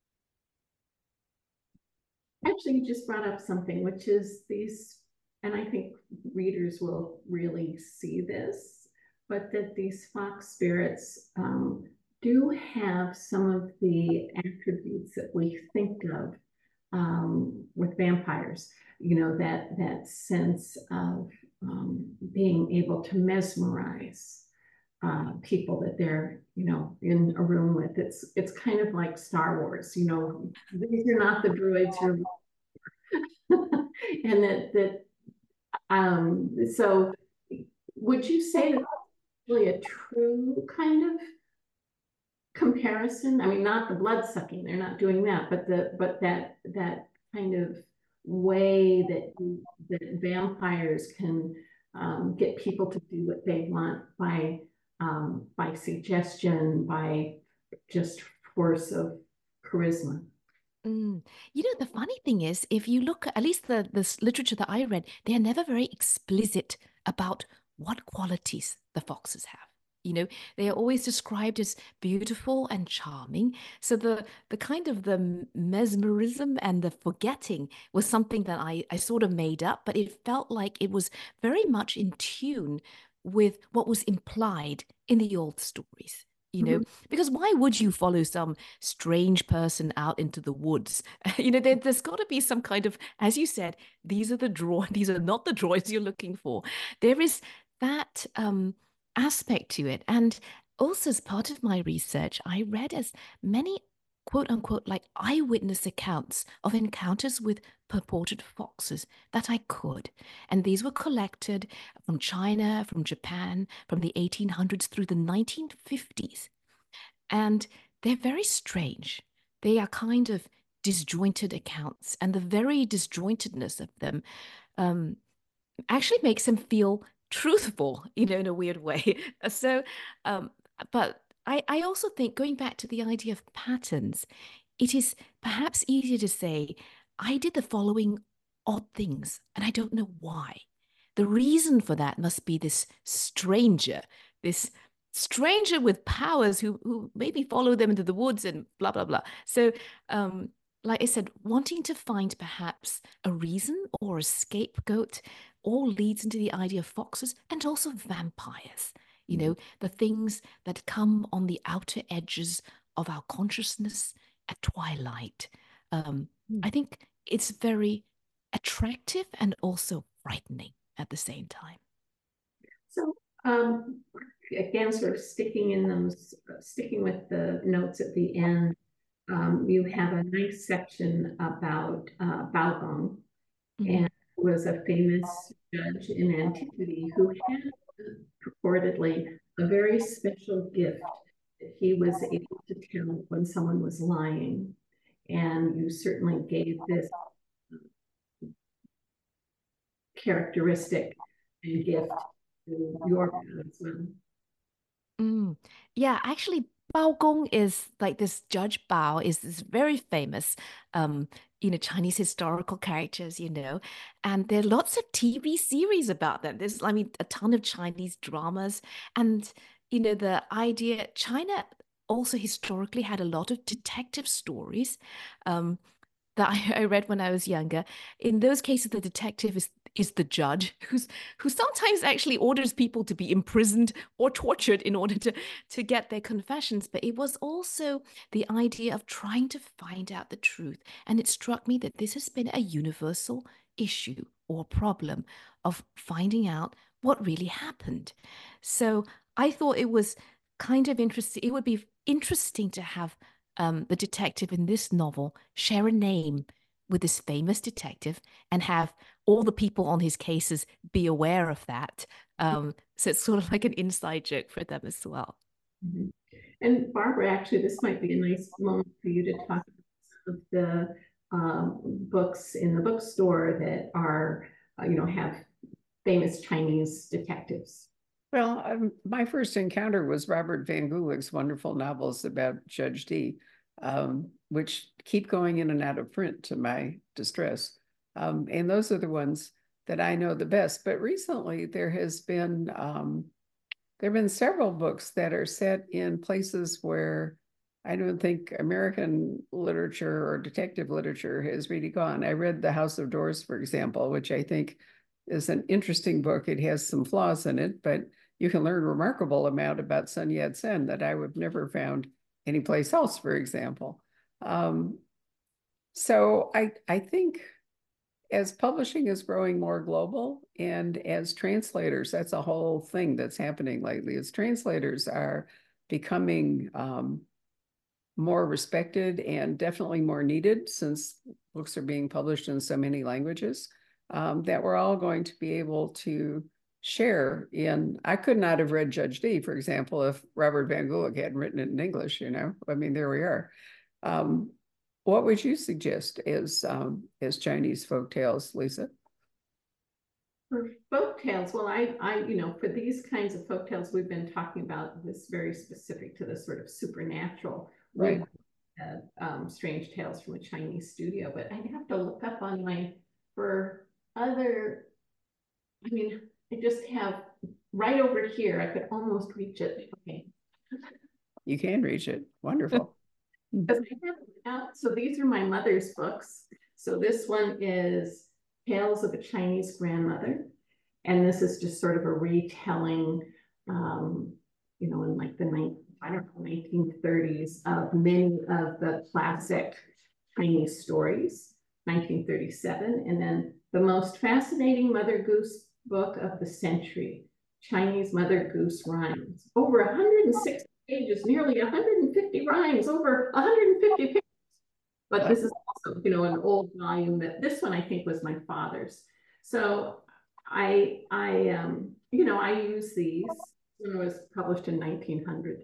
Actually, you just brought up something, which is these, and I think readers will really see this, but that these fox spirits um, do have some of the attributes that we think of um, with vampires. You know, that that sense of um, being able to mesmerize uh, people that they're, you know, in a room with. It's it's kind of like Star Wars. You know, these are not the droids you're, and that that um. So, would you say that that's really a true kind of comparison? I mean, not the blood sucking; they're not doing that, but the but that that kind of way that that vampires can um, get people to do what they want by um, by suggestion, by just force of charisma. Mm. You know, the funny thing is, if you look at least the this literature that I read, they are never very explicit about what qualities the foxes have. You know, they are always described as beautiful and charming. So the the kind of the mesmerism and the forgetting was something that I, I sort of made up, but it felt like it was very much in tune with what was implied in the old stories. You know, Mm-hmm. because why would you follow some strange person out into the woods? You know, there, there's got to be some kind of, as you said, these are the droids, these are not the droids you're looking for. There is that um, aspect to it. And also, as part of my research, I read as many quote unquote like eyewitness accounts of encounters with purported foxes that I could. And these were collected from China, from Japan, from the eighteen hundreds through the nineteen fifties. And they're very strange. They are kind of disjointed accounts, and the very disjointedness of them um, actually makes them feel truthful, you know, in a weird way. So, um, but I, I also think going back to the idea of patterns, it is perhaps easier to say, I did the following odd things and I don't know why. The reason for that must be this stranger, this stranger with powers who, who maybe follow them into the woods and blah, blah, blah. So, um, like I said, wanting to find perhaps a reason or a scapegoat all leads into the idea of foxes and also vampires, you know, the things that come on the outer edges of our consciousness at twilight. Um, Mm. I think it's very attractive and also frightening at the same time. So, um, again, sort of sticking in those, sticking with the notes at the end, um, you have a nice section about uh, Bao Gong, Mhm. and was a famous judge in antiquity who had purportedly a very special gift that he was able to tell when someone was lying. And you certainly gave this characteristic and gift to your Bao as well. Mm. Yeah, actually, Bao Gong is like this Judge Bao is this very famous, um, you know, Chinese historical characters, you know, and there are lots of T V series about them. There's, I mean, a ton of Chinese dramas, and you know, the idea China also historically had a lot of detective stories. Um, that I, I read when I was younger. In those cases, the detective is is the judge who's who sometimes actually orders people to be imprisoned or tortured in order to to get their confessions. But it was also the idea of trying to find out the truth. And it struck me that this has been a universal issue or problem of finding out what really happened. So I thought it was kind of interesting. It would be interesting to have um, the detective in this novel share a name with this famous detective and have all the people on his cases be aware of that. Um, so it's sort of like an inside joke for them as well. Mm-hmm. And Barbara, actually, this might be a nice moment for you to talk about some of the um, books in the bookstore that are, uh, you know, have famous Chinese detectives. Well, um, my first encounter was Robert Van Gulik's wonderful novels about Judge Dee, um, which keep going in and out of print to my distress. Um, and those are the ones that I know the best. But recently there has been, um, there have been several books that are set in places where I don't think American literature or detective literature has really gone. I read The House of Doors, for example, which I think is an interesting book. It has some flaws in it, but you can learn a remarkable amount about Sun Yat-sen that I would never found anyplace else, for example. Um, so I, I think as publishing is growing more global and as translators, that's a whole thing that's happening lately, as translators are becoming um, more respected and definitely more needed since books are being published in so many languages, um, that we're all going to be able to share in. I could not have read Judge Dee, for example, if Robert Van Gulik hadn't written it in English, you know, I mean, there we are. Um, what would you suggest as, um, as Chinese folk tales, Lisa? For folk tales, well, I, I, you know, for these kinds of folk tales, we've been talking about this very specific to the sort of supernatural. Right. Uh, um, strange tales from a Chinese studio, but I'd have to look up on my, for other, I mean, I just have right over here, I could almost reach it. Okay. You can reach it. Wonderful. Because I have it out. So these are my mother's books. So this one is Tales of a Chinese Grandmother. And this is just sort of a retelling, um, you know, in like the nineteen, I don't know, nineteen thirties of many of the classic Chinese stories, nineteen thirty-seven. And then the most fascinating Mother Goose book of the century, Chinese Mother Goose rhymes. Over one hundred sixty pages, nearly one hundred fifty rhymes, over one hundred fifty pictures. But this is also, you know, an old volume that this one I think was my father's. So I, I, um, you know, I use these when it was published in nineteen hundred.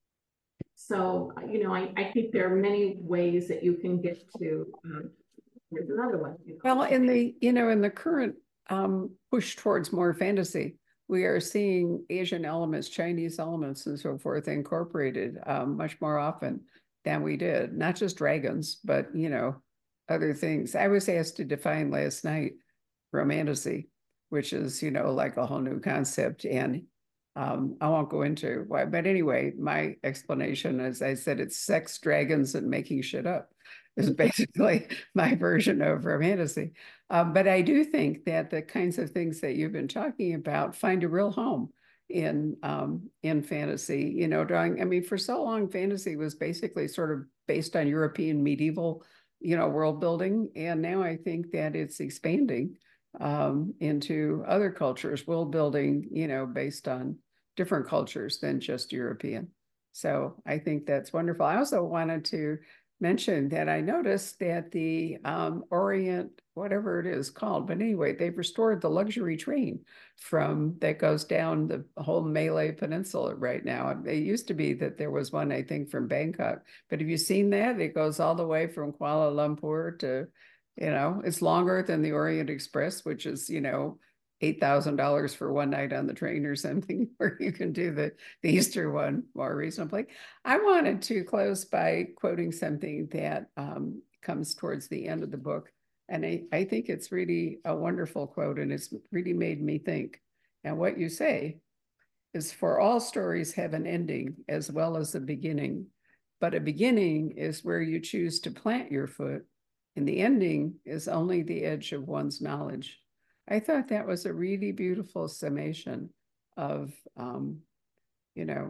So, you know, I, I think there are many ways that you can get to, um, there's another one. You know. Well, in the, you know, in the current um, push towards more fantasy, we are seeing Asian elements, Chinese elements and so forth incorporated um, much more often than we did. Not just dragons, but, you know, other things. I was asked to define last night romantasy, which is, you know, like a whole new concept. And um, I won't go into why, but anyway, my explanation, as I said, it's sex, dragons, and making shit up is basically my version of romantasy. Um, but I do think that the kinds of things that you've been talking about find a real home in um, in fantasy. You know, drawing. I mean, for so long, fantasy was basically sort of based on European medieval, you know, world building, and now I think that it's expanding um, into other cultures, world building, you know, based on different cultures than just European. So I think that's wonderful. I also wanted to mention that I noticed that the um, Orient, whatever it is called, but anyway, they've restored the luxury train from that goes down the whole Malay Peninsula right now. It used to be that there was one, I think, from Bangkok, but have you seen that? It goes all the way from Kuala Lumpur to, you know, it's longer than the Orient Express, which is, you know, eight thousand dollars for one night on the train or something, where you can do the, the Easter one more reasonably. I wanted to close by quoting something that um, comes towards the end of the book. And I, I think it's really a wonderful quote, and it's really made me think. And what you say is, for all stories have an ending as well as a beginning, but a beginning is where you choose to plant your foot, and the ending is only the edge of one's knowledge. I thought that was a really beautiful summation of, um, you know,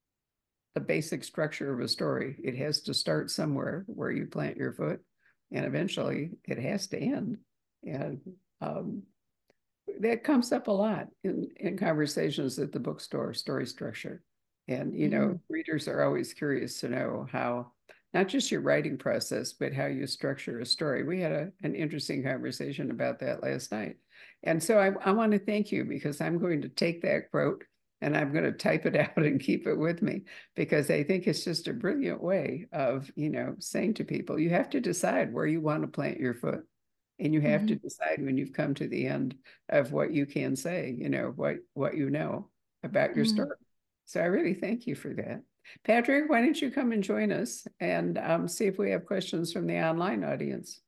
the basic structure of a story. It has to start somewhere where you plant your foot, and eventually it has to end. And um, that comes up a lot in, in conversations at the bookstore, story structure. And, you know, mm-hmm. readers are always curious to know how, not just your writing process, but how you structure a story. We had a, an interesting conversation about that last night. And so I, I want to thank you, because I'm going to take that quote and I'm going to type it out and keep it with me, because I think it's just a brilliant way of, you know, saying to people, you have to decide where you want to plant your foot. And you have mm-hmm. to decide when you've come to the end of what you can say, you know, what, what you know about your mm-hmm. story. So I really thank you for that. Patrick, why don't you come and join us and um, see if we have questions from the online audience.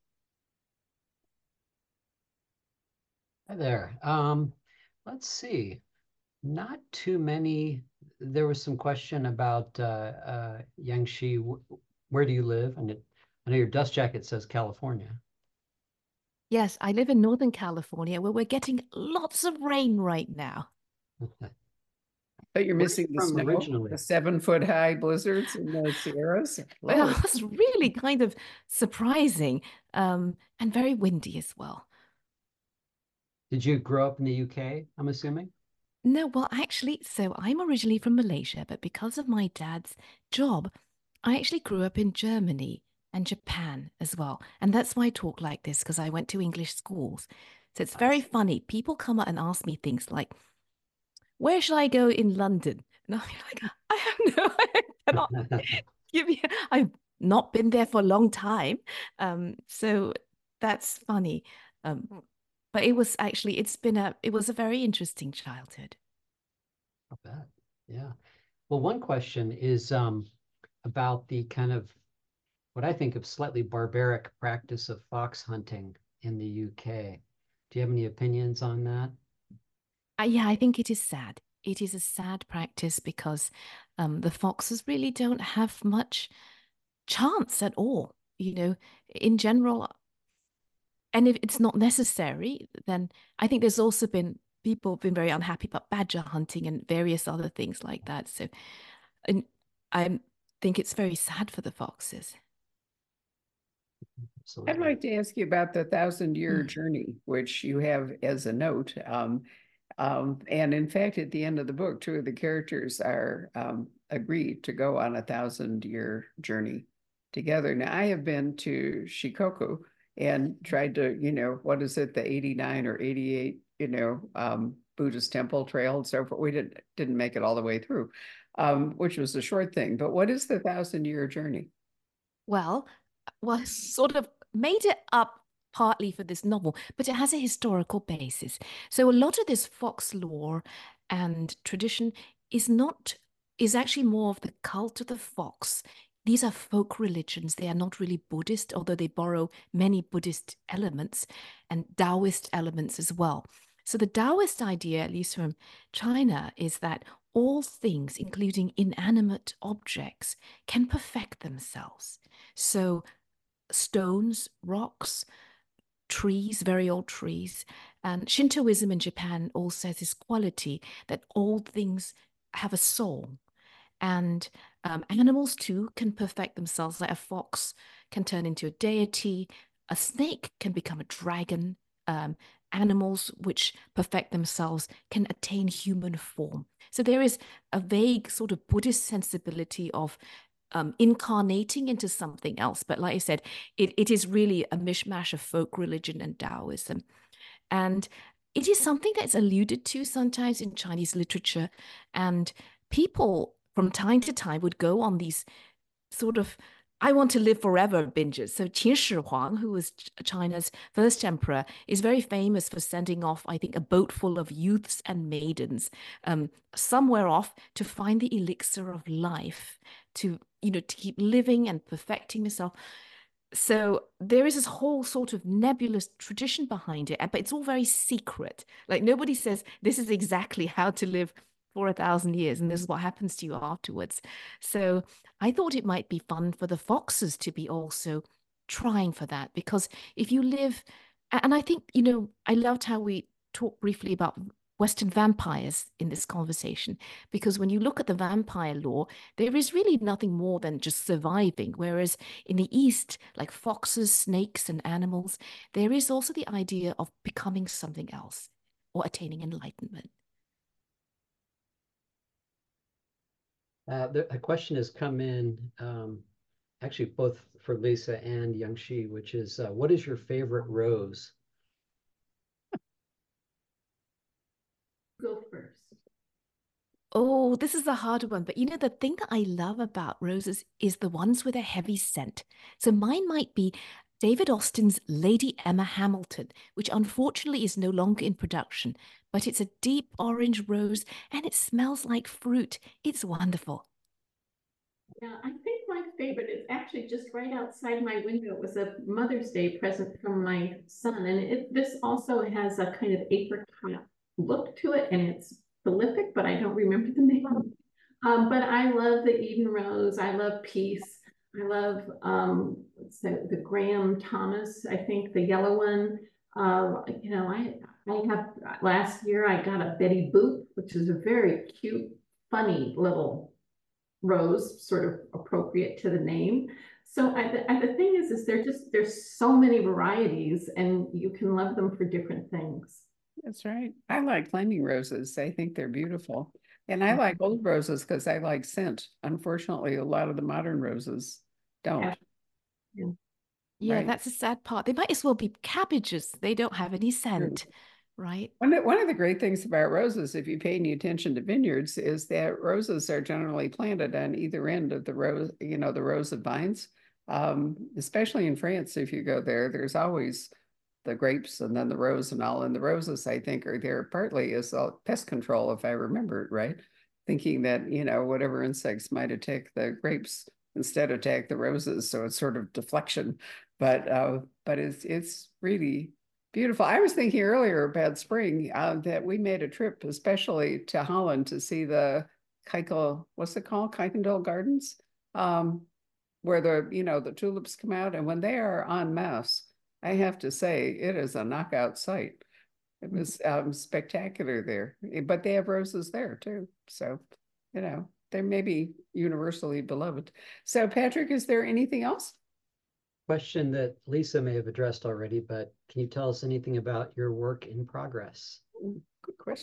Hi there. Um, let's see. Not too many. There was some question about uh, uh, Yangshi. Where do you live? And it, I know your dust jacket says California. Yes, I live in Northern California, where we're getting lots of rain right now. But you're missing the snow, originally? The seven foot high blizzards in the Sierras. Well, it was really kind of surprising um, and very windy as well. Did you grow up in the U K, I'm assuming? No, well, actually, so I'm originally from Malaysia, but because of my dad's job, I actually grew up in Germany and Japan as well. And that's why I talk like this, because I went to English schools. So it's very funny. People come up and ask me things like, where should I go in London? And I'm like, I have no I cannot give you. I've not been there for a long time. Um, so that's funny. Um, but it was actually, it's been a, it was a very interesting childhood. I bet. Yeah. Well, one question is um, about the kind of, what I think of slightly barbaric practice of fox hunting in the U K. Do you have any opinions on that? Uh, yeah, I think it is sad. It is a sad practice because um, the foxes really don't have much chance at all, you know, in general. And if it's not necessary, then I think there's also been people have been very unhappy about badger hunting and various other things like that. So and I think it's very sad for the foxes. Absolutely. I'd like to ask you about the thousand year mm. journey, which you have as a note. Um, Um, and in fact, at the end of the book, two of the characters are um, agreed to go on a thousand year journey together. Now, I have been to Shikoku and tried to, you know, what is it, the eighty-nine or eighty-eight, you know, um, Buddhist temple trail and so forth. We didn't didn't make it all the way through, um, which was a short thing. But what is the thousand year journey? Well, well, sort of made it up partly for this novel, but it has a historical basis. So a lot of this fox lore and tradition is not, is actually more of the cult of the fox. These are folk religions. They are not really Buddhist, although they borrow many Buddhist elements and Taoist elements as well. So the Taoist idea, at least from China, is that all things, including inanimate objects, can perfect themselves. So stones, rocks, trees, very old trees. And Shintoism in Japan also has this quality that all things have a soul. And um, animals too can perfect themselves, like a fox can turn into a deity, a snake can become a dragon, um, animals which perfect themselves can attain human form. So there is a vague sort of Buddhist sensibility of um, incarnating into something else. But like I said, it, it is really a mishmash of folk religion and Taoism. And it is something that's alluded to sometimes in Chinese literature. And people from time to time would go on these sort of I want to live forever binges. So Qin Shi Huang, who was China's first emperor, is very famous for sending off, I think, a boat full of youths and maidens um, somewhere off to find the elixir of life, to, you know, to keep living and perfecting himself. So there is this whole sort of nebulous tradition behind it, but it's all very secret. Like nobody says this is exactly how to live for a thousand years and this is what happens to you afterwards. So I thought it might be fun for the foxes to be also trying for that, because if you live, and I think, you know, I loved how we talked briefly about Western vampires in this conversation, because when you look at the vampire lore, there is really nothing more than just surviving. Whereas in the East, like foxes, snakes, and animals, there is also the idea of becoming something else or attaining enlightenment. Uh, the, a question has come in, um, actually both for Lisa and Yang-Shi, which is, uh, what is your favorite rose? Go first. Oh, this is a hard one. But you know, the thing that I love about roses is the ones with a heavy scent. So mine might be David Austin's Lady Emma Hamilton, which unfortunately is no longer in production, but it's a deep orange rose and it smells like fruit. It's wonderful. Yeah, I think my favorite is actually just right outside my window. It was a Mother's Day present from my son. And it, this also has a kind of apricot look to it, and it's prolific, but I don't remember the name. Um, but I love the Eden Rose. I love Peace. I love um, what's the, the Graham Thomas, I think the yellow one. Uh, you know, I, I have, last year I got a Betty Boop, which is a very cute, funny little rose, sort of appropriate to the name. So I, the, I, the thing is, is there just, there's so many varieties and you can love them for different things. That's right. I like climbing roses. I think they're beautiful. And I like old roses because I like scent. Unfortunately, a lot of the modern roses don't. Yeah, yeah right? That's a sad part. They might as well be cabbages. They don't have any scent. True. Right. One of, one of the great things about roses, if you pay any attention to vineyards, is that roses are generally planted on either end of the rose, you know, the rows of vines. Um, especially in France, if you go there, there's always the grapes and then the rose and all. And the roses, I think, are there partly as pest control, if I remember it right, thinking that, you know, whatever insects might attack the grapes instead attack the roses. So it's sort of deflection. But uh, but it's it's really beautiful. I was thinking earlier about spring uh, that we made a trip, especially to Holland, to see the Keukel, what's it called? Kuykendall Gardens, um, where the, you know, the tulips come out. And when they are en masse, I have to say, it is a knockout sight. It was um, spectacular there, but they have roses there too. So, you know, they may be universally beloved. So Patrick, is there anything else? Question that Lisa may have addressed already, but can you tell us anything about your work in progress? Good question.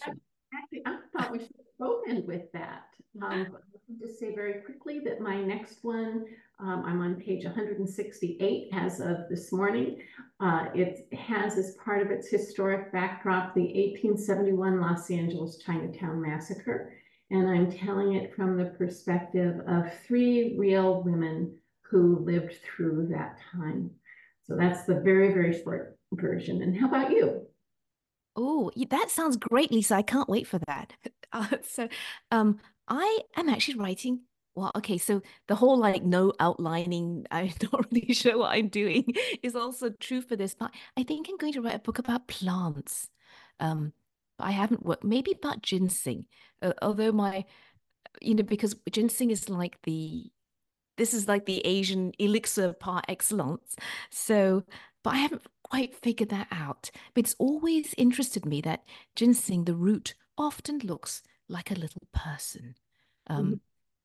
Actually, I thought we should both end with that. Um, but let me just say very quickly that my next one, um, I'm on page one hundred sixty-eight as of this morning. Uh, it has as part of its historic backdrop the eighteen seventy-one Los Angeles Chinatown Massacre. And I'm telling it from the perspective of three real women who lived through that time. So that's the very, very short version. And how about you? Oh, that sounds great, Lisa. I can't wait for that. Uh, so, um, I am actually writing. Well, okay, so the whole like no outlining, I'm not really sure what I'm doing is also true for this, but I think I'm going to write a book about plants. Um, but I haven't worked, maybe about ginseng. Uh, although my, you know, because ginseng is like the this is like the Asian elixir par excellence. So, but I haven't quite figured that out. But it's always interested me that ginseng, the root, often looks like a little person. Um,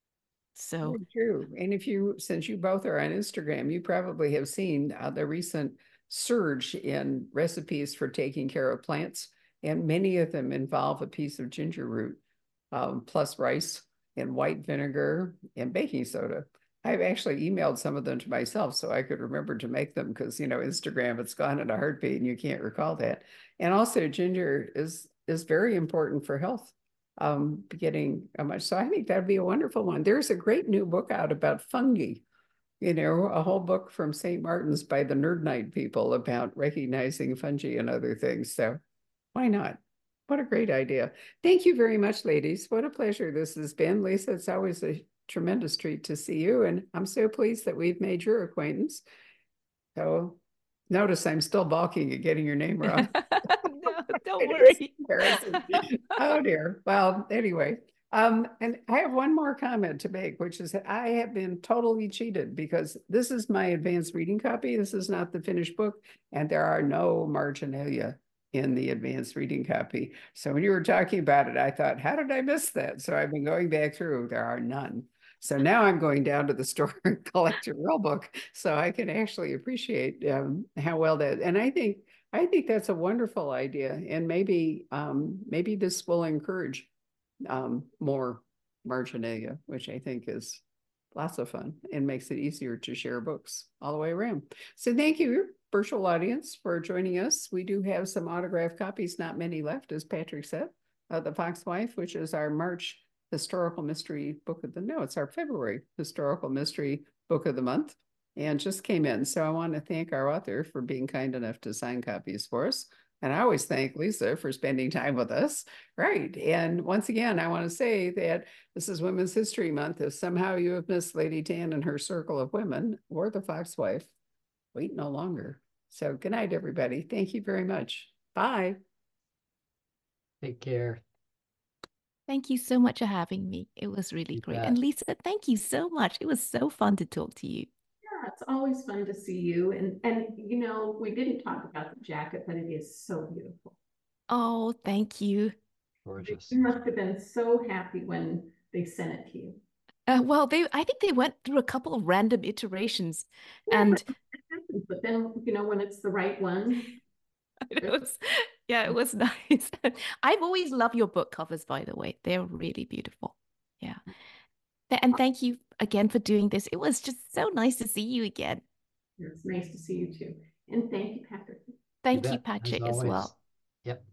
so Very true. And if you, since you both are on Instagram, you probably have seen uh, the recent surge in recipes for taking care of plants. And many of them involve a piece of ginger root, um, plus rice and white vinegar and baking soda. I've actually emailed some of them to myself so I could remember to make them because, you know, Instagram, it's gone in a heartbeat and you can't recall that. And also ginger is is very important for health, um, getting a much. So I think that'd be a wonderful one. There's a great new book out about fungi, you know, a whole book from Saint Martin's by the Nerd Night people about recognizing fungi and other things. So why not? What a great idea. Thank you very much, ladies. What a pleasure this has been. Lisa, it's always a tremendous treat to see you. And I'm so pleased that we've made your acquaintance. So notice I'm still balking at getting your name wrong. no, don't It is worry. embarrassing. Oh dear. Well, anyway, um, and I have one more comment to make, which is that I have been totally cheated because this is my advanced reading copy. This is not the finished book, and there are no marginalia in the advanced reading copy. So when you were talking about it, I thought, how did I miss that? So I've been going back through. There are none. So now I'm going down to the store and collect your real book so I can actually appreciate um, how well that. And I think I think that's a wonderful idea, and maybe um, maybe this will encourage um, more marginalia, which I think is lots of fun and makes it easier to share books all the way around. So thank you, virtual audience, for joining us. We do have some autographed copies, not many left, as Patrick said, of The Foxwife, which is our March historical mystery book of the, no, it's our February historical mystery book of the month, and just came in. So I want to thank our author for being kind enough to sign copies for us. And I always thank Lisa for spending time with us. Right. And once again, I want to say that this is Women's History Month. If somehow you have missed Lady Tan and her circle of women or The Foxwife, wait no longer. So good night, everybody. Thank you very much. Bye. Take care. Thank you so much for having me. It was really You great. bet. And Lisa, thank you so much. It was so fun to talk to you. Yeah, it's always fun to see you. And and you know, we didn't talk about the jacket, but it is so beautiful. Oh, thank you. Gorgeous. You must have been so happy when they sent it to you. Uh, well, they I think they went through a couple of random iterations, Yeah, and but, but then you know when it's the right one. it was, yeah, it was nice. I've always loved your book covers, by the way. They're really beautiful. Yeah. And thank you again for doing this. It was just so nice to see you again. It's nice to see you too. And thank you, Patrick. Thank you, bet, Patrick, as as well. always. Yep.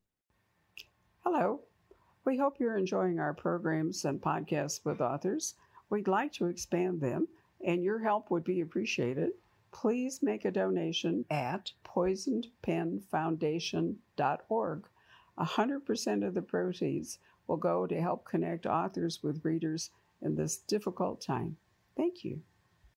Hello. We hope you're enjoying our programs and podcasts with authors. We'd like to expand them, and your help would be appreciated. Please make a donation at poisoned pen foundation dot org. one hundred percent of the proceeds will go to help connect authors with readers in this difficult time. Thank you.